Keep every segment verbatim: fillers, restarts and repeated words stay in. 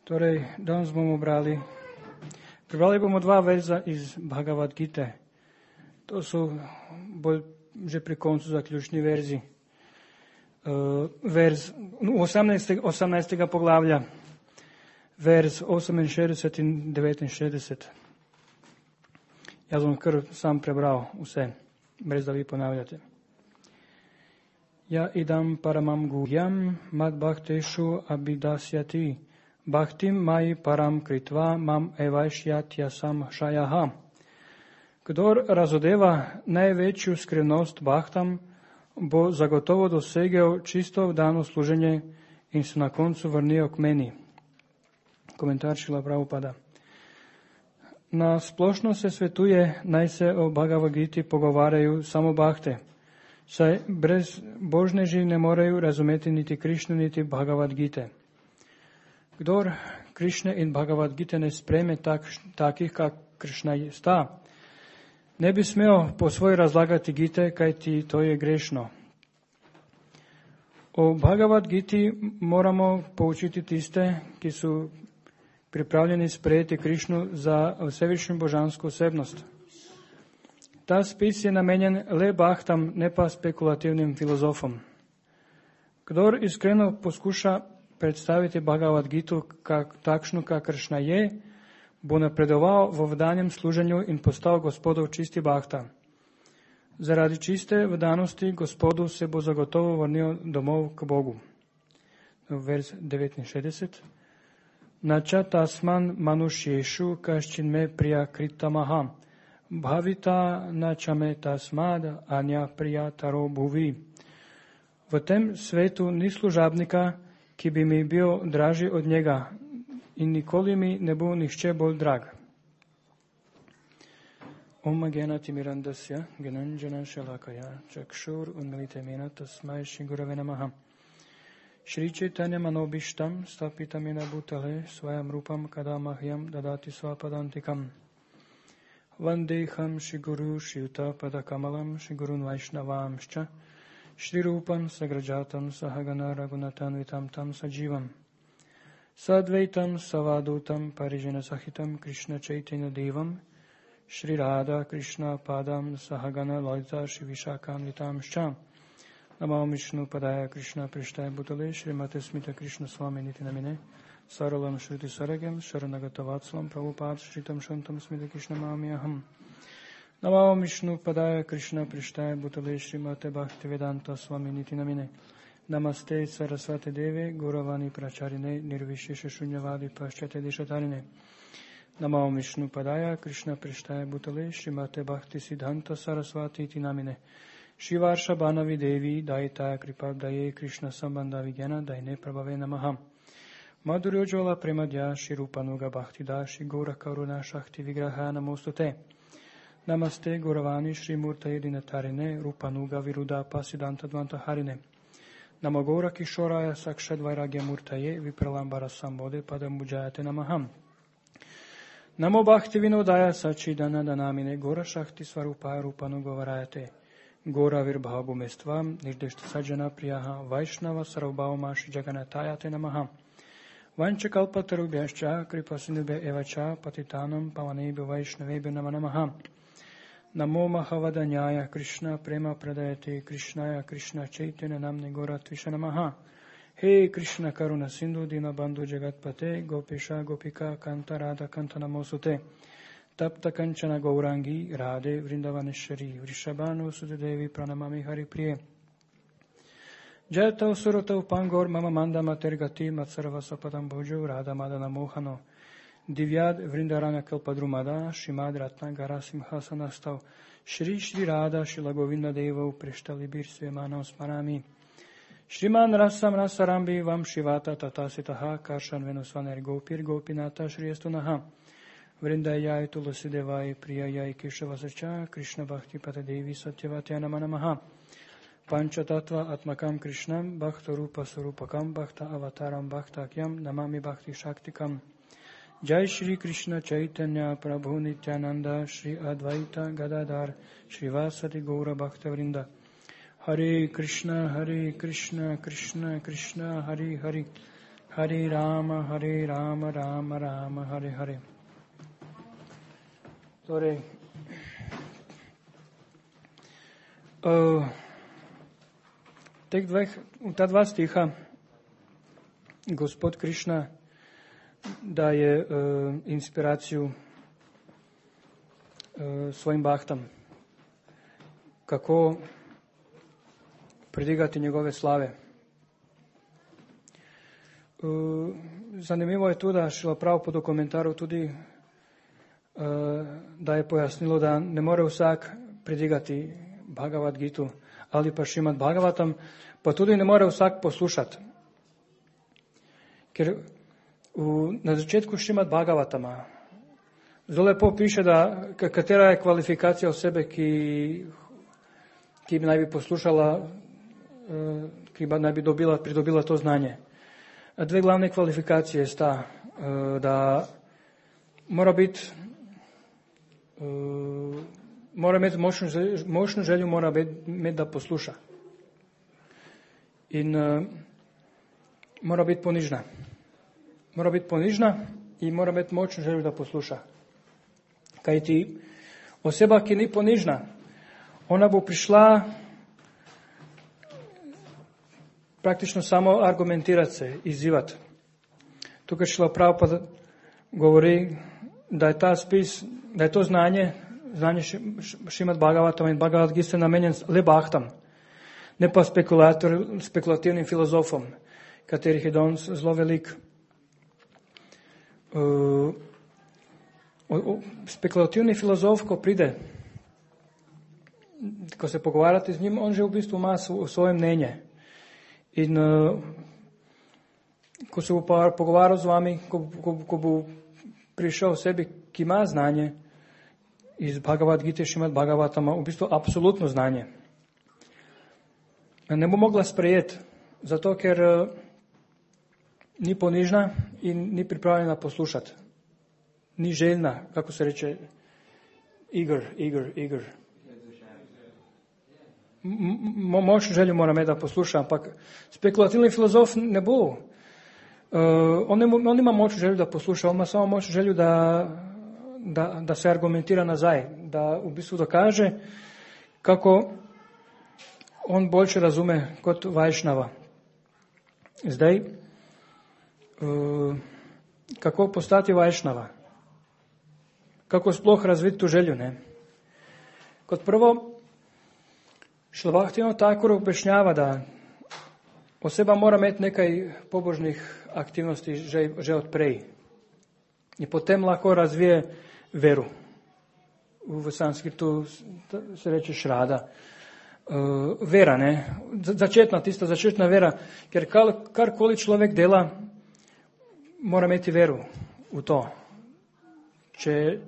Torej, danes bomo brali, prebrali bomo dva verza iz Bhagavad Gite. To sú bolj, že pri koncu zaključni verzi. Uh, verz osemnásteho poglavlja, verz oseminšesťdesiat in deväťdesiat. Ja som kar sám prebral vse, brez da vi ponavljate. Ja idam paramam guhyam mad bhakteshu abhidasyati bhaktim mai param kritva mam evašyatya samšajaha. Kdor razodeva največju skrivnost bhaktam, bo zagotovo dosegel čisto vdano služenje in se na koncu vrnil k meni. Komentar Šrila Prabhupada. Na splošno se svetuje, naj se o Bhagavad Giti pogovarjajo samo bhakte, saj brez božneži ne morejo razumeti niti Krišne, niti Bhagavad Gite. Kdor Krišne in Bhagavad Gite ne spreme tak, takih, kak Krišna sta, ne bi smel po svoj razlagati Gite, kajti to je grešno. O Bhagavad Giti moramo poučiti tiste, ki so pripravljeni sprejeti Krišnu za vsevišnjo božansko osebnost. Ta spis je namenjen le bhaktam, ne pa spekulativnim filozofom. Kdor iskreno poskuša predstaviti Bhagavad Gitu kak, takšno, kakršna je, bo napredoval v vdanjem služenju in postal gospodov čisti bhakta. Zaradi čiste vdanosti gospodu se bo zagotovo vrnil domov k Bogu. Vers devetinšestdeset. Nača tasman manušješu kaščin me priya kritamaha. Bhavita načame tasmad anja priya taro bhuvi. V tem svetu ni služabnika, ki bi mi bil dražji od njega, in nikoli mi ne bo nihče bolj drag. Om Gyanati Mirandasya Gyananjana Shalakaya Chakshur Unmilitamena Tasmai Shri Gurave Namaha. Shri Chaitanya Manobishtam Stapitamena Bhutale Svayam Rupam Kadamahyam Dadati Svapadantikam. Vandeham Shri Guru Shri Yuta Padakamalam Shri Gurun Vaishnavamscha Shri Rupam Sagrajatam Sahagana Raghunatan Vitam Tam Sajivam Sadvaitam Savadutam Parijana Sahitam Krishna Chaitanya Devam Shri Radha Krishna Padam Sahagana Lalita Shri Vishakam Vitam Sham Namam Vishnu Padaya Krishna Prishtaya Bhutale Shri Mate Smita Krishna Swami Niti Namine Saralam Shruti Saragam Sharanagata Vatsalam Prabhupada Shritam Shantam Smita Krishna Mamyaham Namam Vishnu Padaya Krishna Prishtaya Bhutale Srimate Bhakti Vedanta Swami Niti Namine Namaste Saraswati Deve Gauravani Pracharine Nirvishesha Shunyavadi Paschate Dishatarine Namam Vishnu Padaya Krishna Prishtaya Bhutale Srimate Bhakti Siddhanta Saraswati Iti Namine Shivarsha Banavi Devi Daitaya Kripadaye Krishna Sambandha Vigyana Daine Prabhave Namaha Madhuryojola Premadya Shirupanuga Bhaktida Shri Gaura Karuna Shakti Vigraha Namostute Namaste Gauravani Shri Murtaye Dinatarine Rupanuga Viruda Pasidanta Dvanta Harine Namo Gaura Kishoraya Sakshad Vairagya Murtaye Vipralambara Sambode Padambujayate Namaham Namo Bhakti Vinodaya Sachidana Danamine Gaura Shakti Svarupaya Rupanuga Varayate Gaura Virbhavu Mestvam Nirdeshta Sajjana Priyaha Vaishnava Sarvabhauma Shri Jaganatayate Namaham Vanchakalpatarubhyascha Kripasinubhya Evacha Patitanam Pavanebhyo Vaishnavebhyo Nama Namaha Namo Mahavadanyaya Krishna Prema Pradayate Krishnaya Krishna Chaitanya Namne Gauratvishya Namaha He Krishna Karuna Sindhu Dinabandhu Jagatpate Gopesha Gopika Kanta Radha Kanta Namosute Tapta Kanchana Gaurangi Radhe Vrindavaneshwari Vrishabhanu Sudadevi Pranamami Hari Priye Jayatav Suratav Pangor Mama Manda Matergati Matsarva Sapadam Bhojo Radha Madana Mohano Divyad Vrindarana Kalpadrumada Shrimad Ratna Garasimha Sanastav Shri Shri Radha Shila Govinda Devo Prishtali Birsve Manam Smarami Shriman Rasam Rasarambi Vam Shivata Tatasitaha Karshan Venusvaner Gopir Gopinata Shri Estunaha Vrindayai Tulasi Devai Priyayai Keshavasacha Krishna Bhakti Patadevi Satyavatya Namanamaha Pancha Tattva Atmakam Krishnam Bhakta Rupa Surupakam Bhakta Avataram Bhaktakyam Namami Bhakti Shaktikam Jai Shri Krishna Chaitanya Prabhu Nityananda Shri Advaita Gadadhar Shri Vasati Gaura Bhakta Vrinda Hare Krishna Hare Krishna Krishna Krishna Hare Hare Hari Rama, Hari Rama, Rama Rama, Hari Hari. Torej, uh, teh dveh, ta dva stiha Gospod Krišna daje uh, inspiraciju uh, svojim bahtam, kako pridigati njegove slave. Uh, zanimivo je tudi, da Šrila Prabhupada po komentaru tudi uh, da je pojasnilo, da ne more vsak pridigati Bhagavad Gitu ali pa Šrimad Bhagavatam, pa tudi ne more vsak poslušati. Ker v, na začetku Šrimad Bhagavatama zelo lepo piše, da katera je kvalifikacija osebe, ki, ki bi naj bi poslušala, uh, ki bi naj bi dobila, pridobila to znanje. Dve glavne kvalifikacije sta, uh, da mora biti Uh, mora imeti močno, močno željo, mora imeti, da posluša. In uh, mora biti ponižna. Mora biti ponižna in mora imeti močno željo, da posluša. Kajti oseba, ki ni ponižna, ona bo prišla praktično samo argumentirati se, izzivati. Tukaj Šrila Prabhupada govori, da je ta spis, da je to znanje, znanje Šrimad Bhagavatama in Bhagavad Gita namenjen le bahtam, ne pa spekulativnim filozofom, katerih je danes zelo velik. Uh, spekulativni filozof, ko pride, ko se pogovarjate z njim, on že v bistvu ima svoje mnenje. In uh, ko se bo pogovarjal z vami, ko, ko, ko bo prišel sebi, ki ima znanje iz Bhagavad Gita, Šrimad Bhagavatama, v bistvu absolutno znanje. Ne bo mogla sprejeti, zato ker uh, ni ponižna in ni pripravljena poslušati. Ni željna, kako se reče, eager, eager, eager. Mo, močno željo mora imeti, da posluša, ampak spekulativni filozof ne bo. Uh, on, ne, on ima močno željo, da posluša, on ima samo močno željo, da, da, da se argumentira nazaj, da v bistvu dokaže, kako on boljše razume kot Vajšnava. Zdaj, uh, kako postati Vajšnava? Kako sploh razviti tu želju, ne? Kot prvo, Šrila Bhaktivinoda Thakur objašnjava, da oseba mora imeti nekaj pobožnih aktivnosti že, že odprej. In potem lahko razvije veru. V sanskritu se reče šrada. Uh, vera, ne? Začetna, tista začetna vera, ker kar, karkoli človek dela, mora imeti veru v to. Če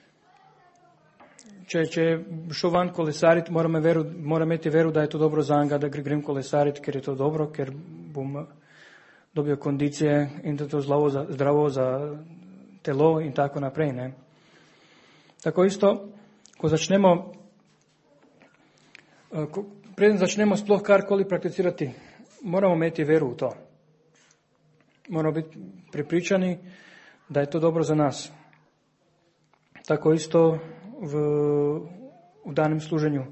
Če, če šel van kolesariti, moram, veru, moram imeti veru, da je to dobro za njega, da grem kolesariti, ker je to dobro, ker bom dobil kondicije in da je to zdravo za, zdravo za telo in tako naprej. Ne. Tako isto, ko začnemo, ko, preden začnemo sploh karkoli prakticirati, moramo imeti veru v to. Moramo biti prepričani, da je to dobro za nas. Tako isto v, v danem služenju.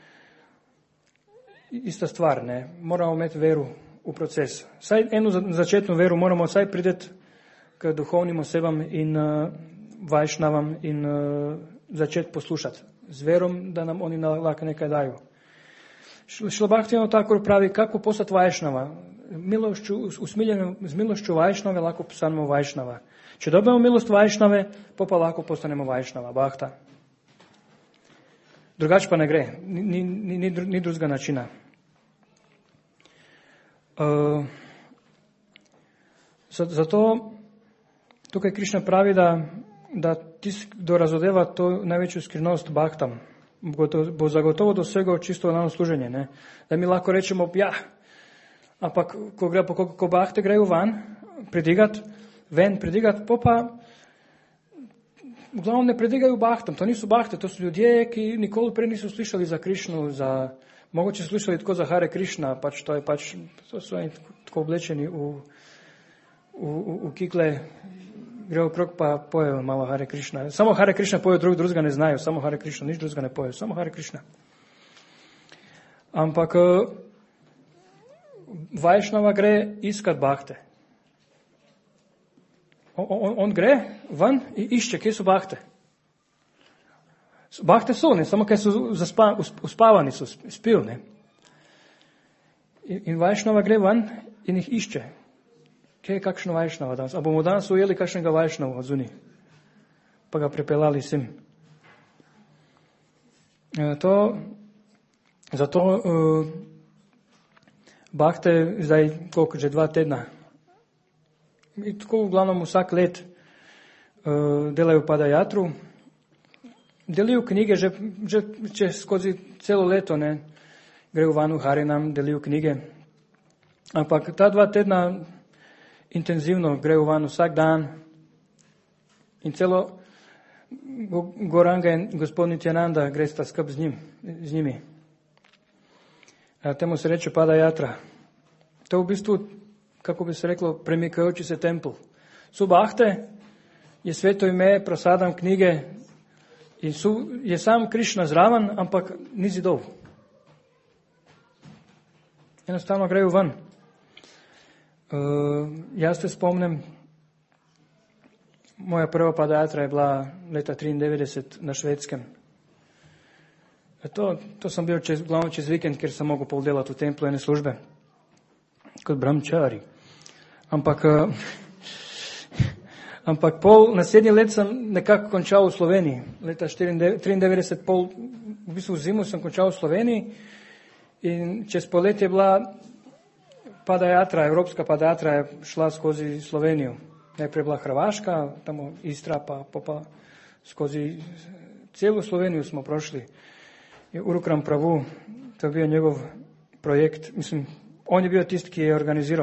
Ista stvar, ne. Moramo imeti veru v proces. Saj eno začetno veru moramo vsaj prideti k duhovnim osebam in uh, vajšnavam in uh, začeti poslušati. Z verom, da nam oni lahko nekaj dajo. Šrila Bhaktivinoda Thakur pravi, kako postati vajšnava. Milošću, usmiljenju, z milošću vajšnave lahko postanemo vajšnava. Če dobimo milost vajšnave, pa pa lahko postanemo vajšnava, bahta. Drugače pa ne gre, ni, ni, ni, ni drugega načina. Uh, zato tukaj Krišna pravi, da, da tisti, kdo razodeva to največjo skrivnost bahtam, bo, to, bo zagotovo dosegel čisto nano služenje. Ne? Da mi lahko rečemo, ja, ampak ko, gre, ko, ko bahte grejo van, pridigati, ven pridigati, pa pa v glavnem ne predigajo bahtam. To niso bahte, to so ljudje, ki nikoli prej niso slišali za Krišnu, za, mogoče slišali tako za Hare Krišna, pač to je pač, to so tako oblečeni v, v u, u, u kikle gre okrog pa pojejo malo Hare Krishna. Samo Hare Krishna pojejo, drug, drugega ne znajo, samo Hare Krishna, nič drugega ne pojejo, samo Hare Krishna. Ampak Vajšnava gre iskat bahte. On, on, on gre ven in išče, kje so bahte. Bahte so, ne, samo kaj so zaspa, uspavani, so spil, ne. In, in Vajšnava gre ven in jih išče. Kje je kakšna Vajšnava danes? A bomo danes ujeli kakšnega Vajšnava zunaj, pa ga pripeljali sem. E, to, zato uh, bahte zdaj, koliko, že dva tedna. In tako v glavnom vsak let uh, delajo padajatru. Delijo knjige, že, že, že skozi celo leto, ne, grejo van v Harinam, delijo knjige. Ampak ta dva tedna intenzivno grejo van vsak dan in celo Goranga in gospod Nityananda gre sta skup z, njim, z njimi. A temu se reče padajatra. To je v bistvu, kako bi se reklo, premikajoči se tempel. Su bahte je sveto ime, prosadam knjige in su, je sam Krišna zraven, ampak ni zidov. Enostavno grejo ven. Uh, jaz se spomnim, moja prva padajatra je bila leta triindevetdeset na Švedskem. To, to sem bil čez, glavno čez vikend, ker sem mogel pol delati v templu ene službe, kot brahmachari. Ampak, uh, ampak pol, naslednji let sem nekako končal v Sloveniji. Leta triindevetdeset, pol, v bistvu v zimu sem končal v Sloveniji in čez poletje je bila padajatra, evropska padajatra je šla skozi Slovenijo. Najprej bila Hrvaška, tamo Istra, pa, pa, pa skozi celo Slovenijo smo prošli. Urukram Pravu, to je bil njegov projekt. Mislim, on je bil tisti, ki je organiziral.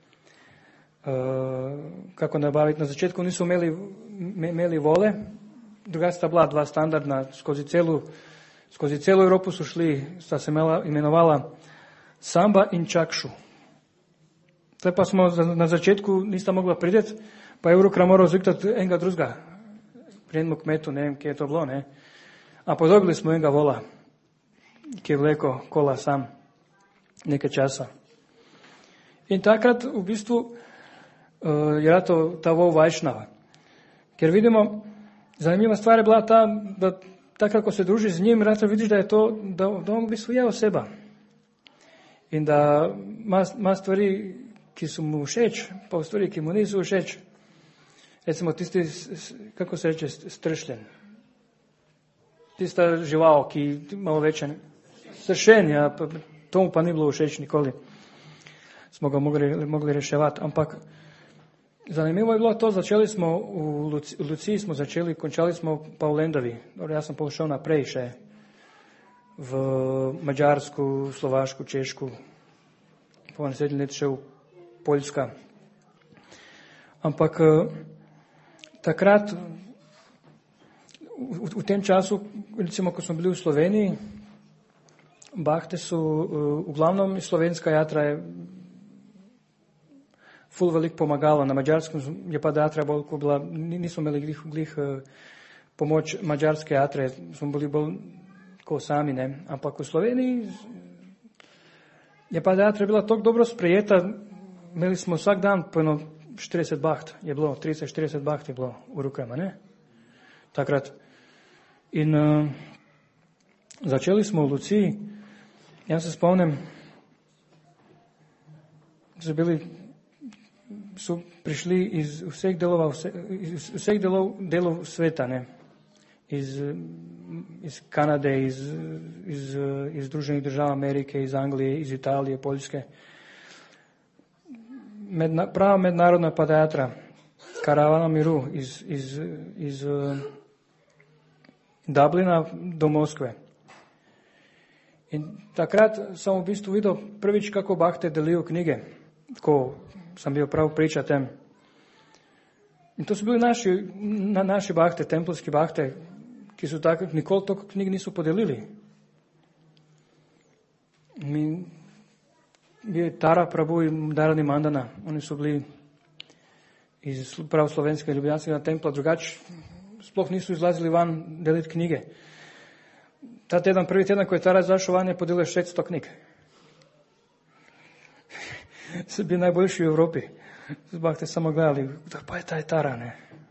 Uh, kako nabaviti. Na začetku niso imeli, imeli vole, druga sta bila dva standardna. Skozi celu, skozi celo Evropo so šli, sta se imela, imenovala Samba in Čakšu. Tle pa smo na začetku nista mogla prideti, pa je Urukram moral zviktati enega drugega. Pri enemu kmetu, ne vem, kje je to bilo, ne. A podobili smo enega vola, ki je vleko kola sam nekaj časa. In takrat v bistvu uh, je rato ta vol Vajšnava. Ker vidimo, zanimiva stvar je bila ta, da takrat, ko se družiš z njim, rato vidiš, da je to, da, da on v bistvu je oseba. In da ima, ima stvari, ki so mu všeč, pa stvari, ki mu niso všeč. Recimo tisti, kako se reče, stršljen. Tista žival, ki malo večen, stršen, ja, pa, tomu pa ni bilo všeč nikoli. Smo ga mogli, mogli reševati. Ampak zanimivo je bilo to, začeli smo v, Luci, v Luciji, smo začeli, končali smo pa v Lendavi. Dobro, jaz sem pošel naprej še v Mađarsku, Slovašku, Češku, po naslednji let šel Poljska. Ampak takrat, v, v tem času, recimo, ko smo bili v Sloveniji, bahte so, v glavnom slovenska jatra je ful veliko pomagala. Na Mađarskem je pa jatra bolj, ko bila, nismo imeli glih, glih pomoč mađarske jatre, smo bili bolj ko sami, ne. Ampak v Sloveniji je pa jatra bila tako dobro sprejeta, imeli smo vsak dan po eno štirideset baht, je bilo, trideset štirideset baht je bilo v Urukrama, ne, takrat. In uh, začeli smo v Luciji, jaz se spomnim, so bili, so prišli iz vseh delov, vse, iz vseh delov, delov sveta, ne, iz, iz Kanade, iz, iz, iz Združenih držav Amerike, iz Anglije, iz Italije, Poljske. Medna, prava mednarodna padajatra, karavana miru iz, iz, iz uh, Dublina do Moskve. In takrat sem v bistvu videl prvič, kako bahte delijo knjige, ko sem bil prav priča tem. In to so bili naši, na, naši bahte, tempelski bahte, ki so takrat nikoli toliko knjig niso podelili. Mi je Tara Prabhu in Dharani Mandana, oni so bili iz prav slovenskega ljubljanskega templa, drugače sploh niso izlazili van deliti knjige. Ta teden, prvi teden, ko je Tara zašel van, je podelil šeststo knjig. Se bi najboljši v Evropi. Zbog te samo gledali, da pa je taj Tara, ne.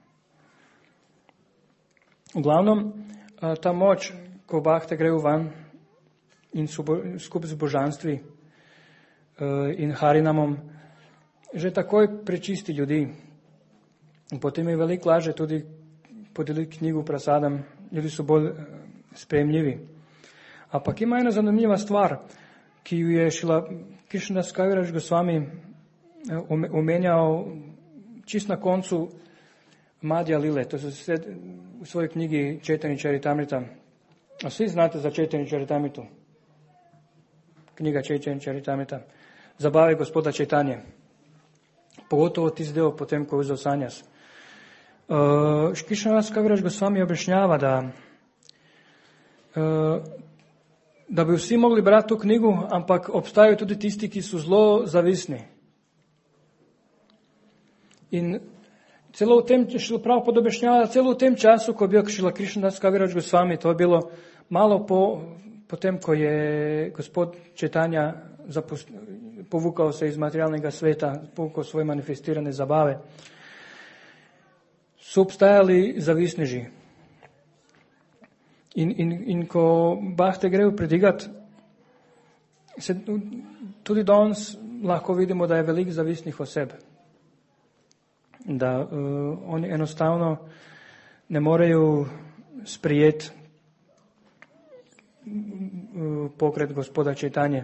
V glavnom, ta moč, ko bahte grejo van in skupaj z božanstvi in harinamom, že takoj prečisti ljudi. Potem je veliko laže tudi podeliti knjigu prasadam, ljudi so bolj sprejemljivi. Ampak ima ena zanimiva stvar, ki ju je šila Krišnadas Kaviraj Gosvami omenjal čist na koncu Madhya Lile, to so v svoji knjigi Chaitanya Charitamrita. Vsi znate za Chaitanya Charitamritu? Knjiga Chaitanya Charitamrita. Zabave gospoda Chaitanje. Pogotovo tisti del potem, ko je vzel sanjas. Uh, Krišnadas Kaviraj Gosvami objašnjava, da uh, da bi vsi mogli brati to knjigu, ampak obstajajo tudi tisti, ki so zelo zavisni. In celo v tem, prav pod objašnjava, celo v tem času, ko je bil šila Krišnadas Kaviraj Gosvami, to je bilo malo po, po tem, ko je gospod Chaitanya zapust, povukal se iz materialnega sveta, povukal svoje manifestirane zabave, so obstajali zavisneži. In, in, in ko bahte grejo predigat, se tudi danes lahko vidimo, da je veliko zavisnih oseb. Da uh, oni enostavno ne morejo sprijeti uh, pokret gospoda Chaitanje.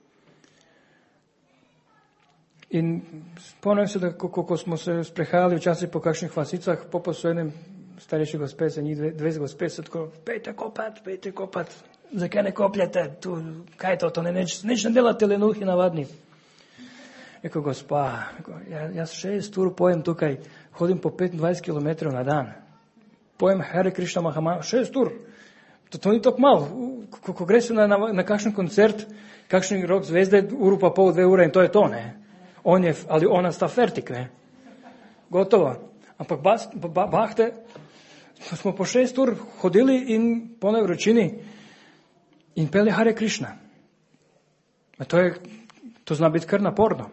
In spomnim se, da ko, ko smo se sprehajali včasih po kakšnih vasicah, po poslednjem starejši gospe, se njih dve, dve gospe, se tako, pejte kopat, pejte kopat, zakaj ne kopljete, tu, kaj je to, to ne, neč, neč ne delate lenuhi navadni. Eko, gospa, ja, jaz šest ur pojem tukaj, hodim po petindvajset kilometrov na dan, pojem Hare Krishna Mahamana, šest ur, to, to ni tako malo, ko, ko gre se na, na, na kakšen koncert, kakšen rock zvezde, uru pa pol, dve ure in to je to, ne. On je, ali ona sta fertik, ne. Gotovo. Ampak bas, ba, bahte, smo po šest ur hodili in po ne vročini in peli Hare Krishna. A to je, to zna biti kar naporno.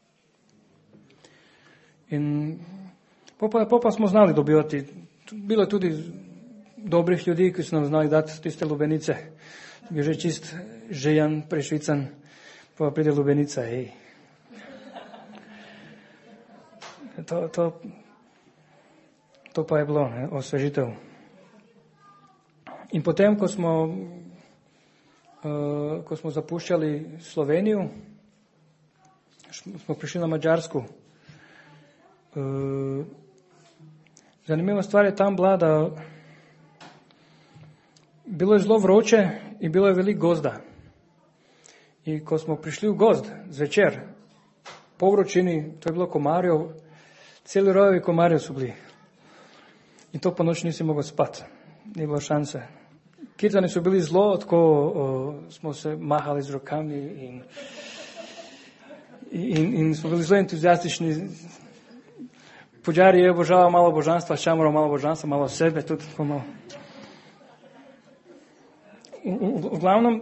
In popa, popa smo znali dobivati, bilo je tudi dobrih ljudi, ki so nam znali dati tiste lubenice. Je že čist žejan, prešvican, pa pride lubenica, hej. To, to, to pa je bilo, ne, osvežitev. In potem, ko smo, uh, ko smo zapuščali Slovenijo, smo prišli na Madžarsku. Uh, zanimiva stvar je tam bila, da bilo je zelo vroče in bilo je veliko gozda. In ko smo prišli v gozd zvečer, po vročini, to je bilo komarjev, celi rojevi komarjev so bili. In to pa noč nisi mogel spati. Ni bilo šanse. Kirtani so bili zelo, tako o, smo se mahali z rokami in, in, in smo bili zelo entuzijastični. Puđari je obožavao malo božanstva, Šamorov malo božanstva, malo sebe, tudi tako malo. V, v, v glavnem,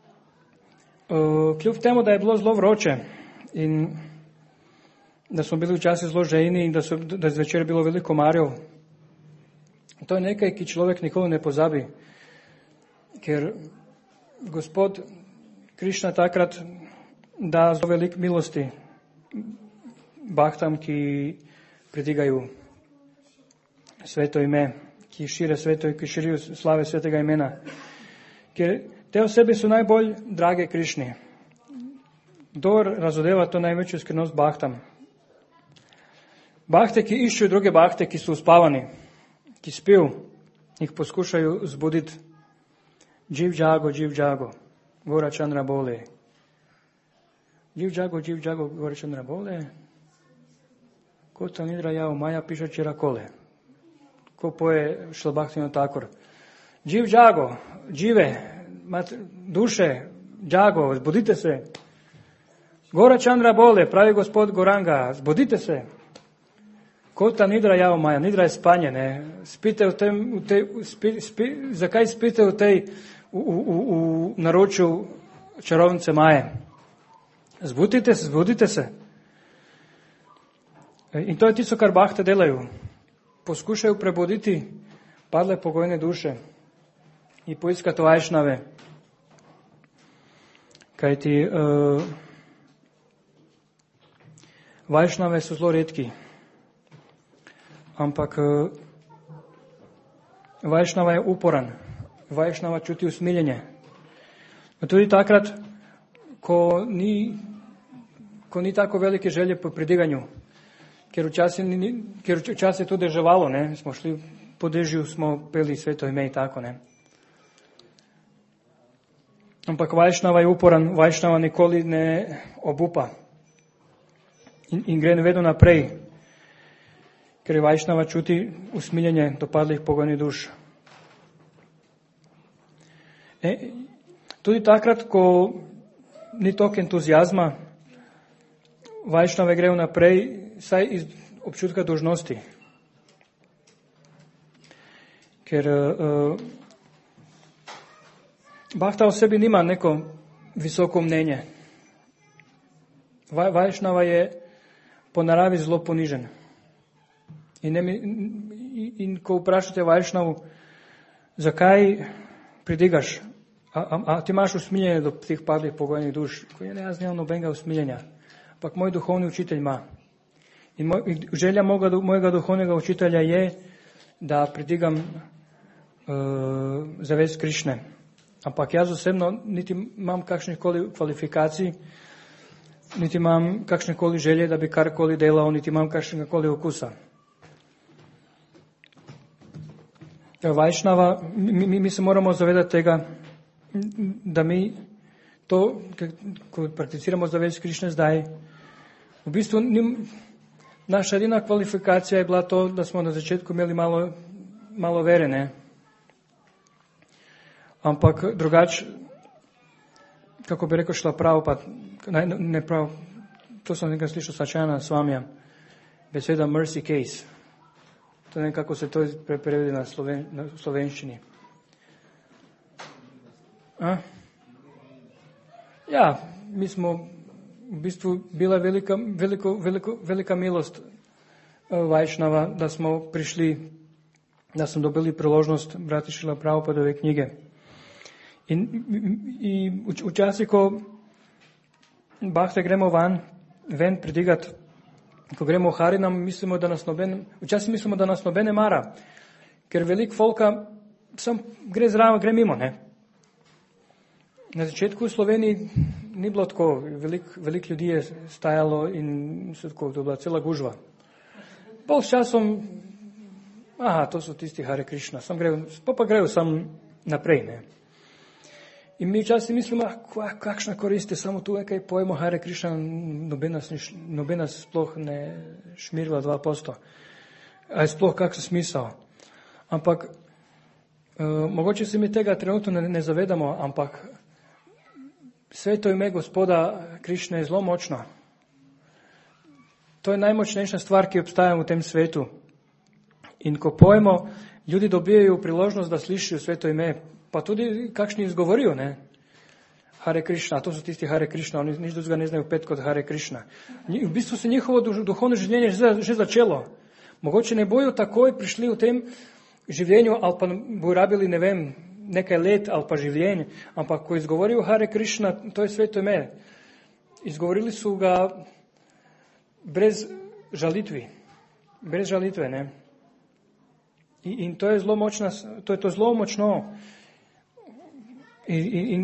uh, kljub temu, da je bilo zelo vroče in da smo bili včasih zelo žejni in da, so, da je zvečer bilo veliko komarjev, to je nekaj, ki človek nikoli ne pozabi, ker gospod Krišna takrat da zelo veliko milosti bahtam, ki predigajo sveto ime, ki šire sveto, ki širijo slave svetega imena. Ker te osebe so najbolj drage Krišni. Kdor razodeva to največjo skrivnost bahtam. Bahte, ki iščejo druge bahte, ki so uspavani, ki spijo, jih poskušajo zbuditi. Dživ džago, dživ džago, gora Chandra bole. Dživ džago, dživ džago, gora Chandra bole. Kota nidra jao, maja piša čirakole. Ko poje Šlabhaktino Thakur. Dživ džago, džive, duše, džago, zbudite se. Gora Chandra bole, pravi gospod Goranga, zbudite se. Ko ta nidra java maja, nidra je spanje, ne. Spite v tem, v tej, spi, spi, zakaj spite v tej, v, v, v, v naročju čarovnice Maje? Zbudite se, zbudite se. In to je tisto, kar bahte delajo. Poskušajo prebuditi padle pogojne duše i poiskati vajšnave. Kajti uh, vajšnave so zelo redki. Ampak uh, vajšnava je uporan. Vajšnava čuti usmiljenje. Tudi takrat, ko ni, ko ni tako velike želje po pridiganju. Ker včasih, ker včasih je to deževalo, ne, smo šli po dežju, smo peli sveto ime i tako, ne. Ampak vajšnava je uporan, vajšnava nikoli ne obupa in, in gre vedno naprej, ker je vajšnava čuti usmiljenje dopadlih pogojnih duš. E, tudi takrat, ko ni toliko entuzijazma, vajšnave grejo naprej, saj iz občutka dolžnosti. Ker uh, bahta o sebi nima neko visoko mnenje. Vaj, vajšnava je po naravi zelo ponižen. In, ne, in, in ko vprašate vajšnavu, zakaj pridigaš, a, a, a ti imaš usmiljenje do teh padlih pogojnih duš, ko je ne, jaz nemam nobenega usmiljenja, ampak moj duhovni učitelj ima. In moj, želja mojega, mojega duhovnega učitelja je, da pridigam uh, zavest Krišne. Ampak jaz osebno niti imam kakšnih koli kvalifikacij, niti imam kakšne koli želje, da bi karkoli delal, niti imam kakšnega koli okusa. Vajšnava, mi, mi, mi se moramo zavedati tega, da mi to, ko prakticiramo zavest Krišne zdaj, v bistvu ni, naša edina kvalifikacija je bila to, da smo na začetku imeli malo, malo vere, ne. Ampak drugač, kako bi rekel, šla prav, pa ne, ne prav, to sem nekaj slišal Sačana Svamija, beseda mercy case. To ne, kako se to prevede na, sloven, na slovenščini. A? Ja, mi smo v bistvu bila velika, veliko, veliko, velika milost vajšnava, da smo prišli, da smo dobili priložnost brati Šrila Prabhupadove knjige. In, in včasih, ko bahte gremo van, ven pridigati, ko gremo v Harinam, mislimo, da nas noben, včasih mislimo, da nas nobene mara, ker veliko folka sam gre zraven, gre mimo, ne. Na začetku v Sloveniji ni bilo tako, veliko velik ljudi je stajalo in so tako, to je bila cela gužva. Pol s časom, aha, to so tisti Hare Krišna, sam grejo, pa pa grejo sam naprej, ne. In mi včasih mislimo, ah, kakšna korist je samo tu nekaj pojmo Hare Krišna, nobena, nobena sploh ne šmirva dva posto. A je sploh kakšen smisel. Ampak, uh, mogoče se mi tega trenutno ne, ne zavedamo, ampak sveto ime Gospoda Krišne je zelo močno. To je najmočnejša stvar, ki obstaja v tem svetu. In ko pojmo, ljudi dobijajo priložnost, da slišijo sveto ime, pa tudi kakšni izgovorijo, ne. Hare Krišna, to so tisti Hare Krišna, oni nič drugega ne znajo pet kot Hare Krišna. V bistvu se njihovo duhovno življenje že, že začelo. Mogoče ne bojo takoj prišli v tem življenju, ali pa bojo rabili, ne vem, nekaj let ali pa življenje, ampak ko izgovorijo Hare Krišna, to je sveto ime. Izgovorili so ga brez žalitvi, brez žalitve, ne. In, in to je zelo močna, to je to zelo močno. In, in, in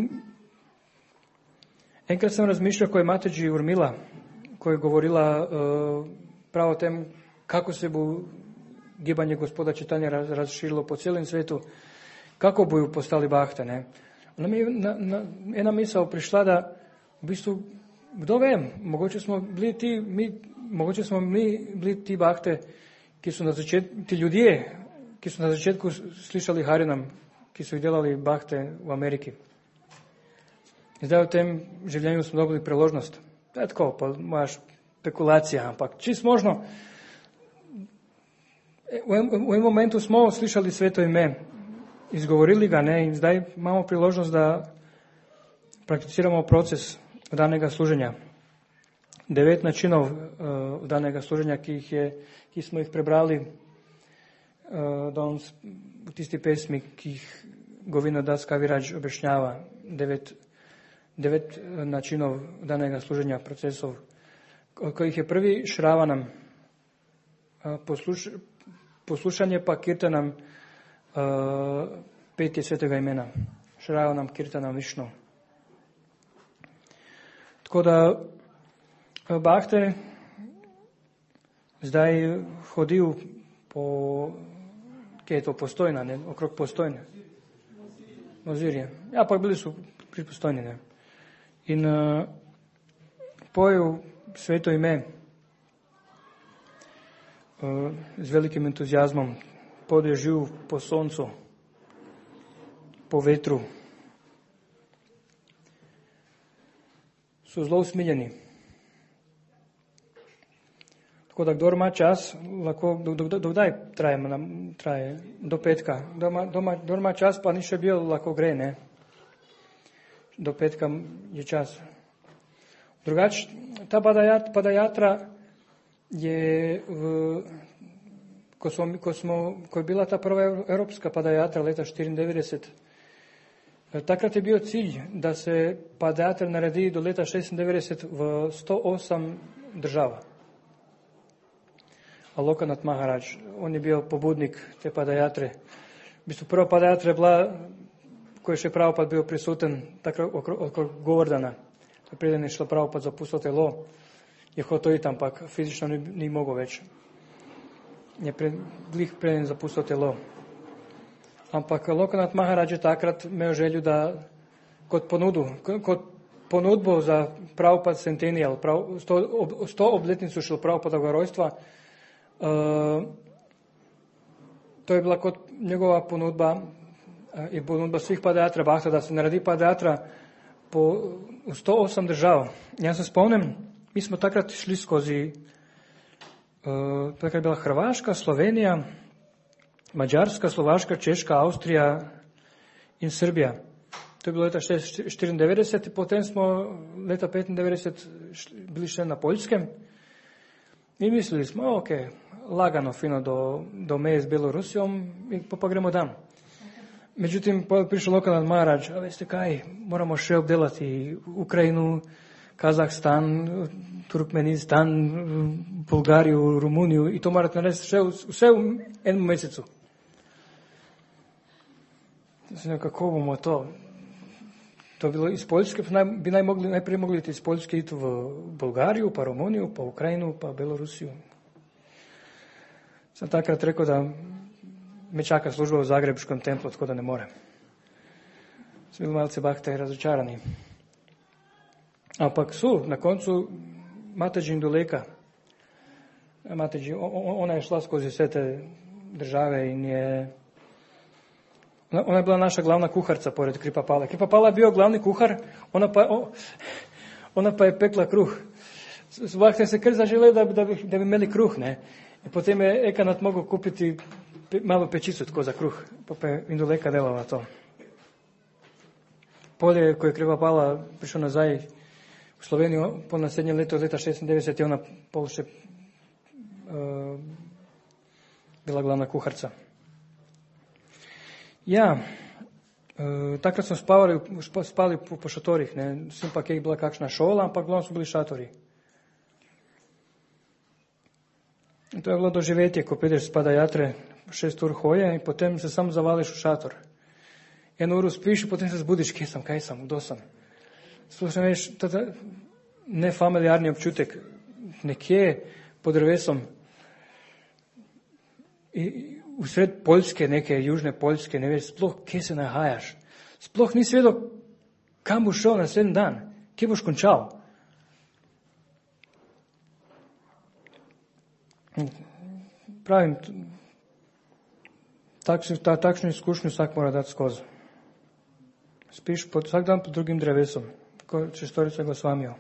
enkrat sem razmišljal, ko je Mataji urmila, ko je govorila uh, prav o tem, kako se bo gibanje Gospoda Čitanja raz, razširilo po celem svetu, kako bojo postali bahte, ne. Na mi, na, na, ena misel prišla, da v bistvu, kdo vem, mogoče smo bili ti, mi, mogoče smo mi bili ti bahte, ki so na začetku, ti ljudje, ki so na začetku slišali Harinam, ki so jih delali bahte v Ameriki. In zdaj v tem življenju smo dobili priložnost. To je tako, pa moja špekulacija, ampak čist možno, v enem momentu smo slišali sveto ime, izgovorili ga, ne, in zdaj imamo priložnost, da prakticiramo proces danega služenja. Devet načinov uh, danega služenja, ki, jih je, ki smo jih prebrali uh, danes v tisti pesmi, ki jih Govina Das Kavirač objašnjava. Devet, devet uh, načinov danega služenja, procesov. Ko jih je prvi Šravanam, uh, posluš, poslušanje pa Kirtanam, uh, petje svetega imena. Šravanam, Kirtanam, Višnu. Tako da Bahte zdaj hodil po, kje je to, Postojna, ne, okrog Postojne. Ozirje. Ja, pa bili so pri Postojni, ne. In uh, pojel sveto ime uh, z velikim entuzijazmom, podežil po soncu, po vetru. So zelo usmiljeni. Tako da, kdor ima čas, lahko, do, do, do kdaj traje, traje? Do petka. Doma, doma, kdor ima čas, pa ni še bil, lahko gre, ne? Do petka je čas. Drugač, ta padajat, padajatra je, v, ko, smo, ko, smo, ko je bila ta prva evropska padajatra leta štiriindevetdeset, takrat je bil cilj, da se padajatra naredi do leta šestindevetdeset v sto osem država. Alokanath Maharaj, on je bil pobudnik te padajatre. V bistvu prva padajatra je bila, ko je še Prabhupada bil prisuten, takrat okrog Govardhana. To preden je šlo Prabhupada za pusto telo, je hotel iti, ampak fizično ni, ni mogel več. Je pred, glih preden za pusto telo. Ampak Alokanath Maharaj je takrat imel želju, da kot ponudu, kot ponudbo za Prabhupada centennial, prav, sto, ob, sto obletnicu šlo Prabhupadovega rojstva, Uh, to je bila kot njegova ponudba uh, in ponudba svih padajatra Bahta, da se naredi padajatra po sto osem držav. Jaz se spomnim, mi smo takrat šli skozi, uh, takrat je bila Hrvaška, Slovenija, Mađarska, Slovaška, Češka, Avstrija in Srbija. To je bilo leta štiriindevetdeset, potem smo leta petindevetdeset bili še na Poljskem. I mislili smo, ok, lagano, fino do, do meje s Belorusijom i pa, pa gremo tam. Međutim, prišao Alokanath Maharaj, a veste kaj, moramo še obdelati Ukrajinu, Kazahstan, Turkmenistan, Bulgariju, Rumuniju i to morate narediti sve, sve u jednom mjesecu. Znači, kako bomo to? To bilo iz Poljske, bi naj mogli, najprije mogli iz Poljske iti v Bolgariju, pa Romuniju, pa Ukrajinu, pa Belorusiju. Sam takrat rekao da me čaka služba u Zagrebskom templu, tako da ne morem. Sam bili malce Bahte razočarani. Ampak su, na koncu Mataji Induleka, Mataji, ona je šla skozi sve te države in je ona je bila naša glavna kuharca pored Kripapala. Kripapala je bio glavni kuhar, ona pa, ona pa je pekla kruh. Bahte se kar zaželeli, da, da, bi, da bi imeli kruh, ne. I potem je Ekanath mogel kupiti pe, malo pečicu tako za kruh, pa pa je Induleka delala to. Polje, ko je Kripapala prišel nazaj v Slovenijo, po naslednjem letu, leta šestindevetdeset, je ona pol še uh, bila glavna kuharca. Ja, e, takrat smo spavali, spali po, po šatorih, ne, sem pa kaj bila kakšna šola, ampak glavno so bili šatori. In to je bilo doživetje, ko prideš s padajatre, šest ur hoje in potem se sam zavališ v šator. Eno uro spiš in potem se zbudiš, kje sem, kaj sem, kdo sem. Splošno veš, tata nefamiliarni občutek, nekje pod drevesom, in usred Poljske, neke južne Poljske, ne veš, sploh, kje se nahajaš. Sploh nisi vedel, kam boš šel naslednji dan, kje boš končal. Pravim, takšno, ta, takšno izkušnjo vsak mora dati skozi. Spiš pod, vsak dan pod drugim drevesom, ko šestorica Gosvamijo.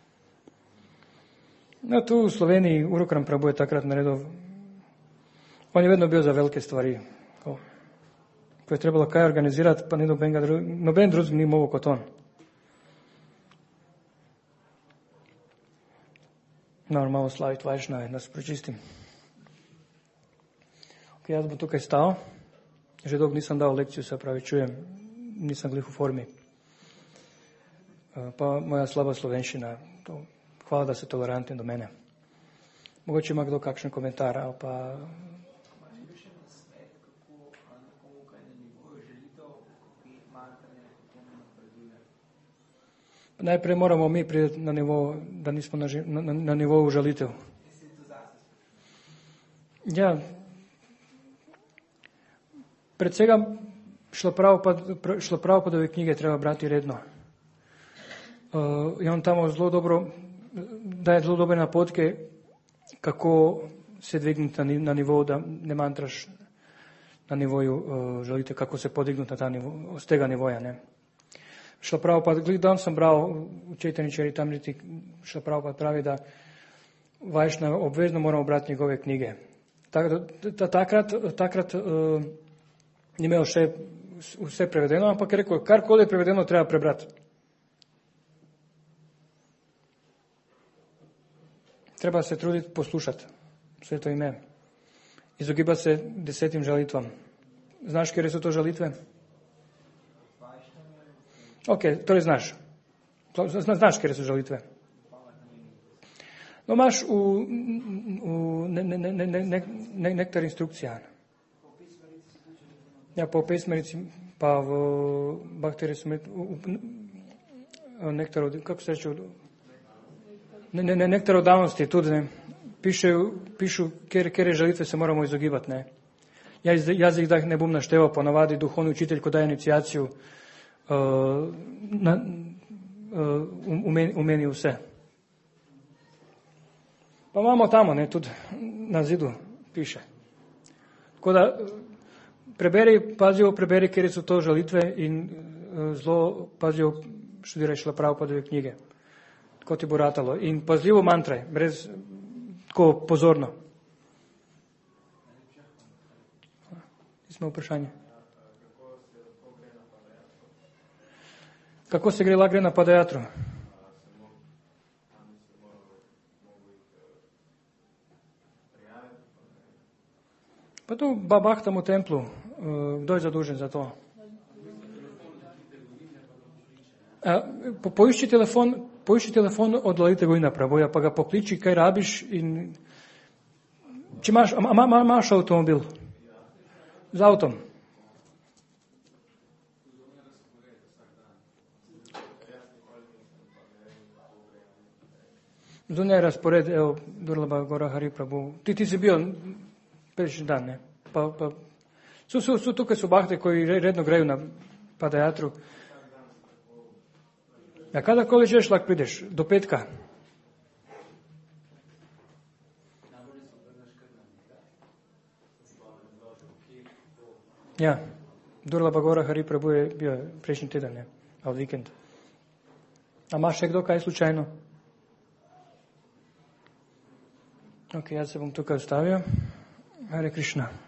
No, tu v Sloveniji Urukram Prabhu je takrat naredil. On je vedno bio za velike stvari. Ko, ko je trebalo kaj organizirati, pa ni noben, dru, noben drug ni mogel kot on. Moram malo slaviti Vajšnave, da se pročistim. Ok, jaz bom tukaj stal. Že dolgo nisem dal lekcijo, se pravi, čujem, nisem glih v formi. Pa moja slaba slovenščina. To, hvala, da ste tolerantni do mene. Mogoče ima kdo kakšen komentar ali pa... Najprej moramo mi priti na nivo, da nismo na, na, na nivoju žalitev. Ja, pred vsega Šlopravpadove knjige treba brati redno. Uh, in on tamo zelo dobro, daje zelo dobre napotke, kako se dvigniti na, na nivo, da ne mantraš na nivoju uh, žalitev, kako se podignuti na ta nivo, z tega nivoja, ne. Šlopravpad, glih dan sem bral v Čejtani Čaritamriti, Šlopravpad pravi, da Vajšnava obvezno moramo brati njegove knjige. Tak, ta, takrat takrat uh, ni imel še vse prevedeno, ampak je rekel, karkoli je prevedeno, treba prebrati. Treba se truditi poslušati vse to ime. Izogibati se desetim žalitvam. Znaš, kjer so to žalitve? Ok, torej znaš. Znaš, kjer so žalitve. No, imaš v, v ne, ne, ne, ne, ne, ne, nektar instrukcija. Ja, po pesmerici, pa v bakteriji smrti, v nektar, kako se reče, ne, ne, ne, nektar odavnosti tudi, ne. Piše, pišu, kjer, kjer žalitve se moramo izogibati, ne. Jaz, jaz jih da ne bom našteval, ponavadi duhovni učitelj, ko daje inicijacijo, uh, na, uh, umeni, umeni vse. Pa imamo tamo, ne, tudi na zidu piše. Tako da preberi, pazijo, preberi, kjer so to žalitve in uh, zelo pazijo, študiraj Šlopravpadove knjige. Tako ti bo ratalo. In pazljivo mantraj, brez, tako pozorno. Smo vprašanje. Kako se gre, gre na Padajatru? Pa tu babahtam v templu. Kdo je zadužen za to? Po, poišči telefon, poišči telefon od Lalite Gojina Pravoja, pa ga pokliči, kaj rabiš in če imaš, ma, ma, imaš avtomobil? Z avtom. Zunaj razpored, evo, Durlaba Gora Hari Prabhu. Ti, ti si bio prejšnji dan, ne? Pa, pa, su, su, su tukaj su bahte koji redno greju na Padajatru. Ja, kada koli žeš, lak prideš? Do petka. Ja, Durlaba Gora Hari Prabhu je bio prejšnji teden, ne? A od vikend. A imaš še kdo kaj slučajno? Ok, jaz se bom tukaj ostavil. Hare Krishna.